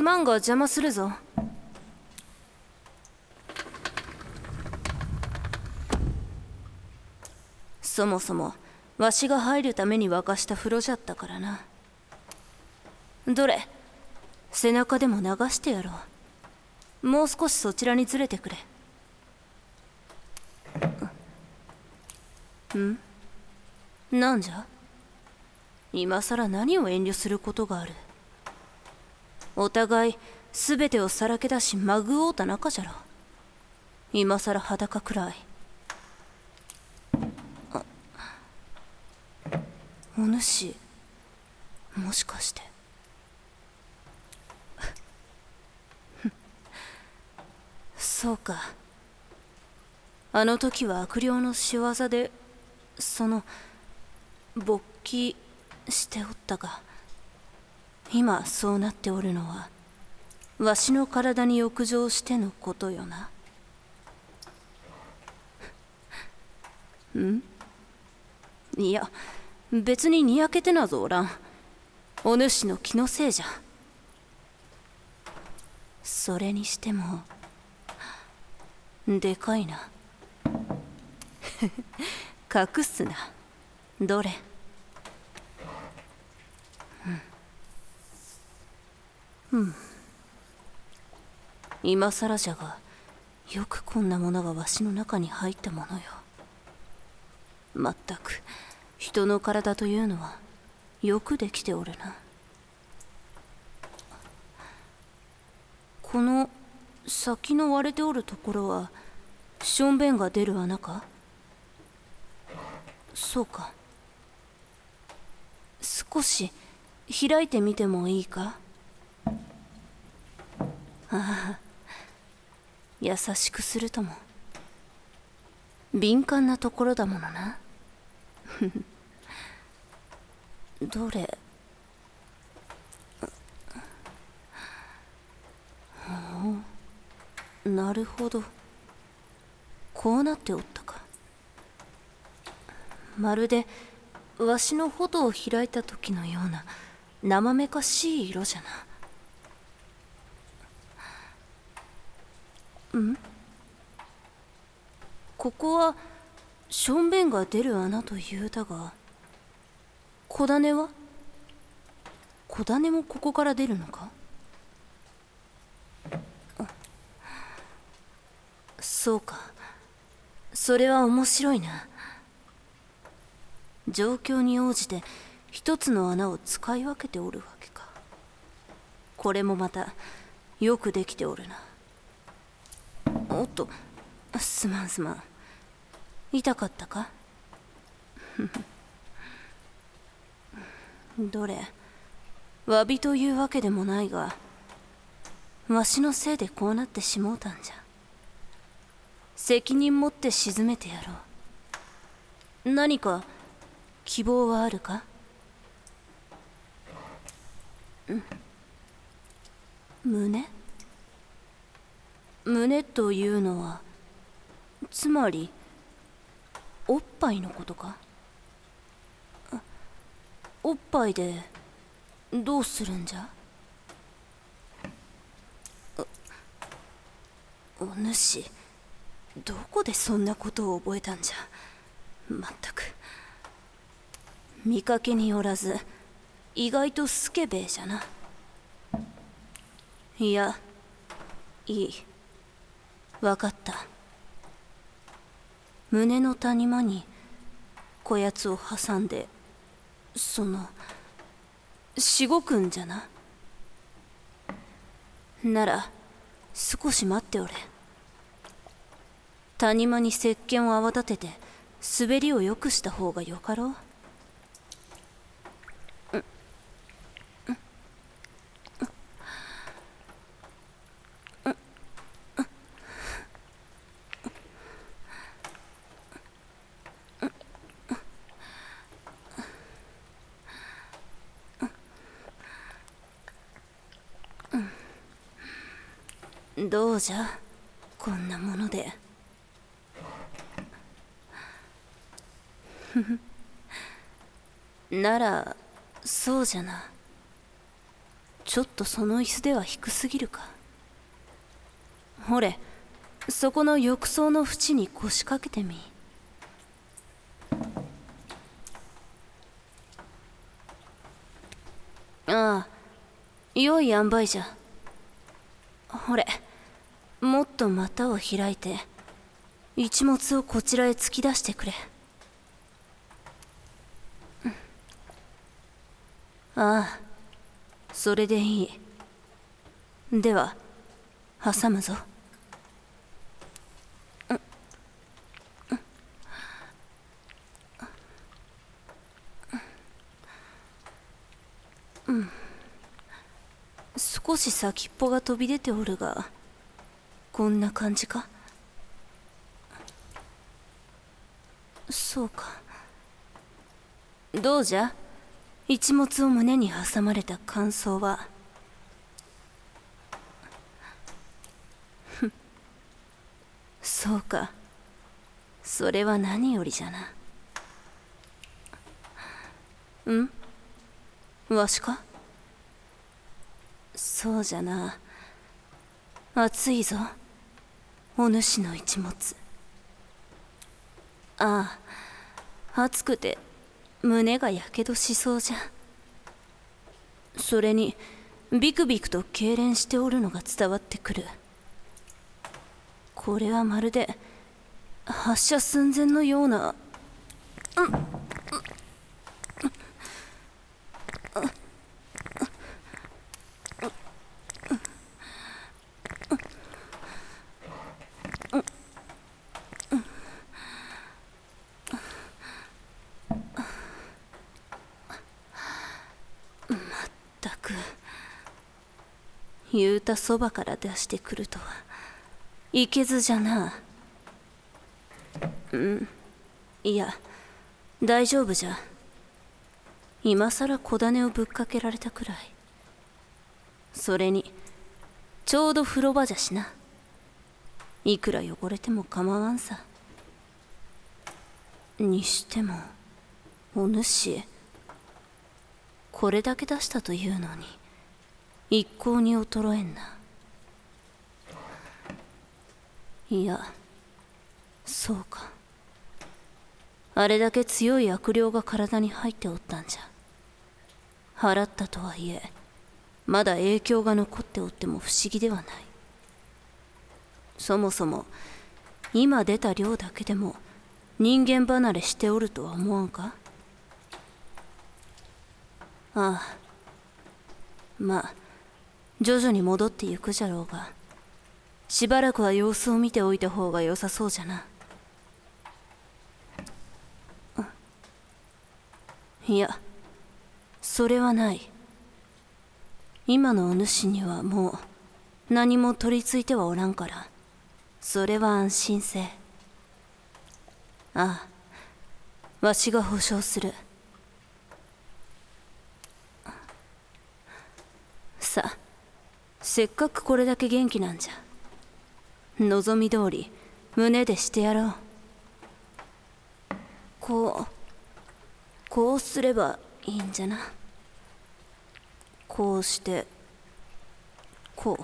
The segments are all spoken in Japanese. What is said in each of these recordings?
まんが邪魔するぞ。そもそもわしが入るために沸かした風呂じゃったからな。どれ、背中でも流してやろう。もう少しそちらにずれてくれ。なんじゃ。今さら何を遠慮することがある。お互い全てをさらけ出しまぐおうた仲じゃろ。今さら裸くらい。お主、もしかして。そうか。あの時は悪霊の仕業で勃起しておったが、今そうなっておるのはわしの体に浴場してのことよな。いや、別ににやけてなぞおらん。お主の気のせいじゃ。それにしてもでかいな。隠すな。どれ。今さらじゃが、よくこんなものがわしの中に入ったものよ。まったく人の体というのはよくできておるな。この先の割れておるところはしょんべんが出る穴か。そうか。少し開いてみてもいいか。ああ、優しくするとも。敏感なところだものな。どれ。なるほど、こうなっておったか。まるでわしの喉を開いた時のような生めかしい色じゃな。ここはしょんべんが出る穴というだが、小種は。小種もここから出るのか。そうか、それは面白いな。状況に応じて一つの穴を使い分けておるわけか。これもまたよくできておるな。おっと、すまん。痛かったか。どれ、詫びというわけでもないが、わしのせいでこうなってしもうたんじゃ。責任持って沈めてやろう。何か希望はあるか。胸というのはつまりおっぱいのことか。おっぱいでどうするんじゃ。お主、どこでそんなことを覚えたんじゃ。まったく見かけによらず意外とスケベじゃな。いや、いい、わかった。胸の谷間にこやつを挟んでしごくんじゃな。なら少し待っておれ。谷間に石鹸を泡立てて滑りを良くした方がよかろう。どうじゃ、こんなもので。ならそうじゃな。 ちょっとその椅子では低すぎるか。ほれ、そこの浴槽の縁に腰掛けてみ。ああ、良い塩梅じゃ。ほれ、もっと股を開いて一物をこちらへ突き出してくれ。ああ、それでいい。では挟むぞ。少し先っぽが飛び出ておるが、こんな感じか。そうか。どうじゃ、一物を胸に挟まれた感想は。そうか、それは何よりじゃな。わしか。そうじゃな。熱いぞ、お主の一物。ああ、熱くて胸がやけどしそうじゃ。それにビクビクと痙攣しておるのが伝わってくる。これはまるで発射寸前のような。言うたそばから出してくるとはいけずじゃな。いや、大丈夫じゃ。今さら小種をぶっかけられたくらい。それにちょうど風呂場じゃしな。いくら汚れても構わんさ。にしてもお主、これだけ出したというのに一向に衰えんな。いや、そうか。あれだけ強い悪霊が体に入っておったんじゃ。払ったとはいえ、まだ影響が残っておっても不思議ではない。そもそも今出た量だけでも人間離れしておるとは思わんか。ああ、まあ徐々に戻ってゆくじゃろうが、しばらくは様子を見ておいた方が良さそうじゃな。いや、それはない。今のお主にはもう何も取り付いてはおらんから、それは安心せえ。ああ、わしが保証する。さあ、せっかくこれだけ元気なんじゃ。望み通り胸でしてやろう。こうすればいいんじゃな。こうしてこ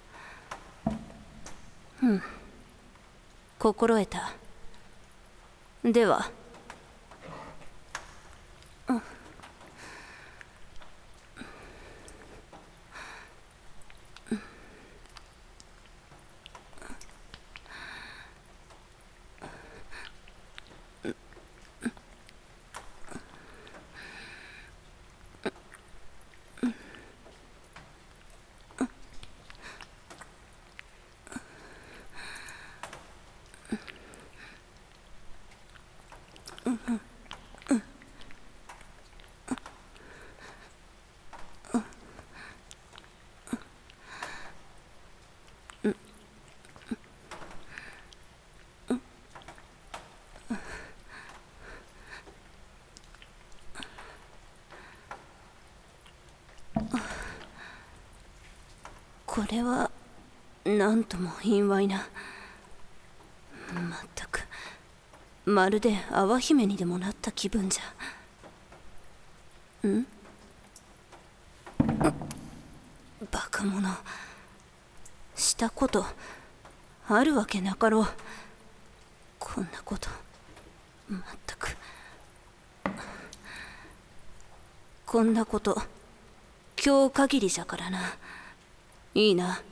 う。心得た。では。これはなんとも卑猥な。まったく、まるで淡姫にでもなった気分じゃ。 バカ者、したことあるわけなかろう。こんなこと、まったく。こんなこと、今日限りじゃからな。いいな。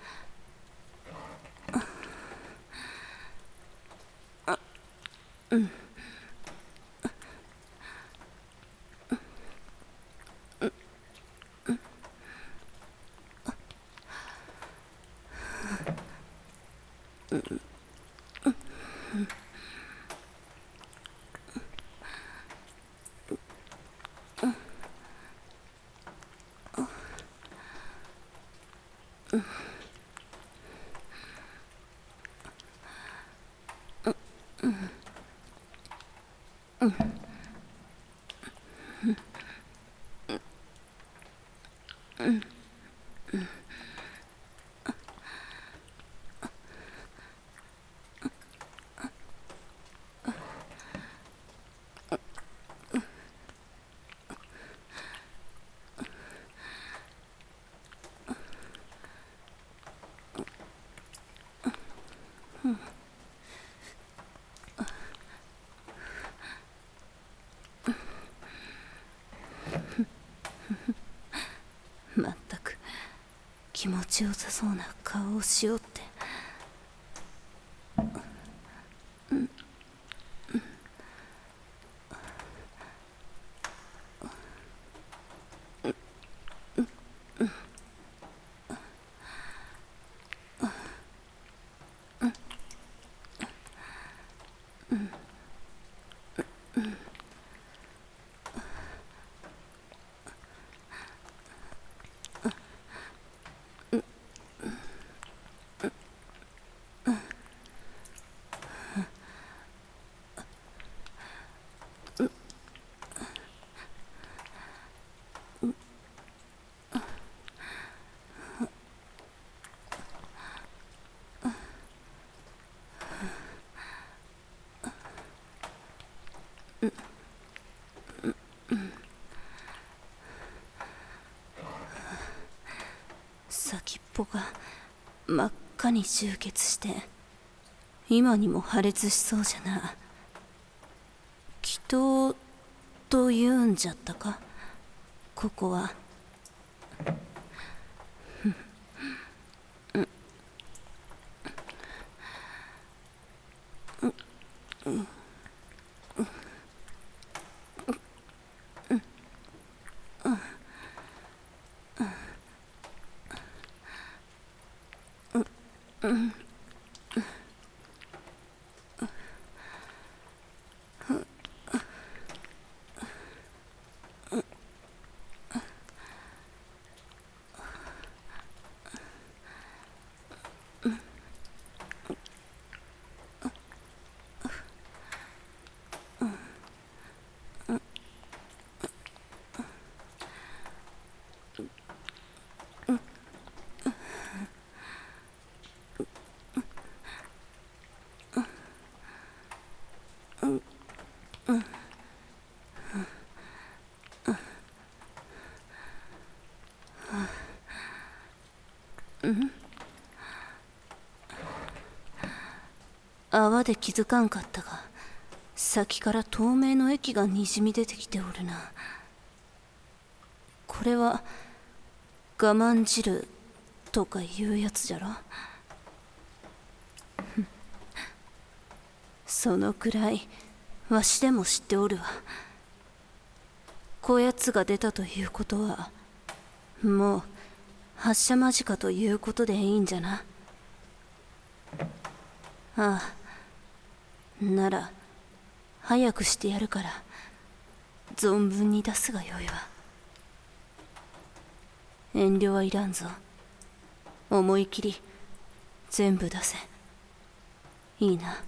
まったく気持ちよさそうな顔をしようって。先っぽが真っ赤に充血して今にも破裂しそうじゃな。祈祷と言うんじゃったか、ここは。泡で気づかんかったが、先から透明の液がにじみ出てきておるな。これは我慢汁とかいうやつじゃろ。そのくらいわしでも知っておるわ。こやつが出たということはもう発射間近ということでいいんじゃな。ああ、なら早くしてやるから存分に出すがよいわ。遠慮はいらんぞ。思い切り全部出せ。いいな。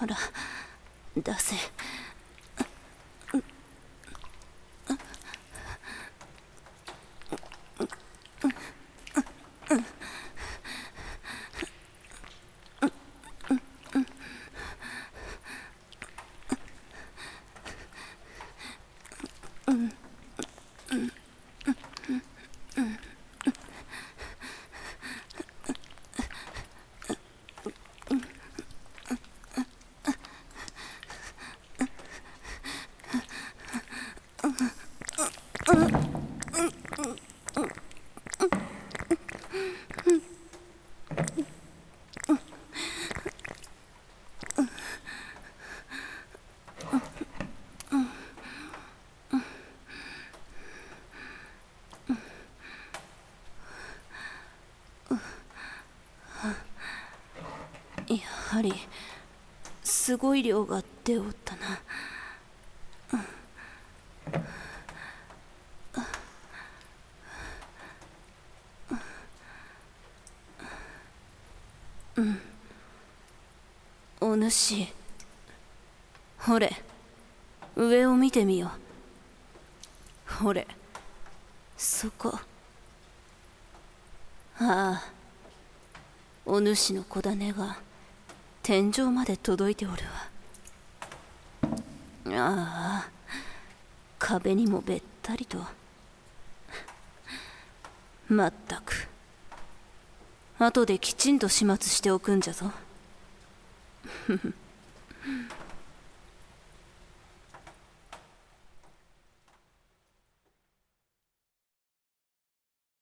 ほら出せ。やはりすごい量が出おったな。お主、ほれ上を見てみよ。ほれそこ。ああ、お主の小種が天井まで届いておるわ。ああ、壁にもべったりと。まったく、後できちんと始末しておくんじゃぞ。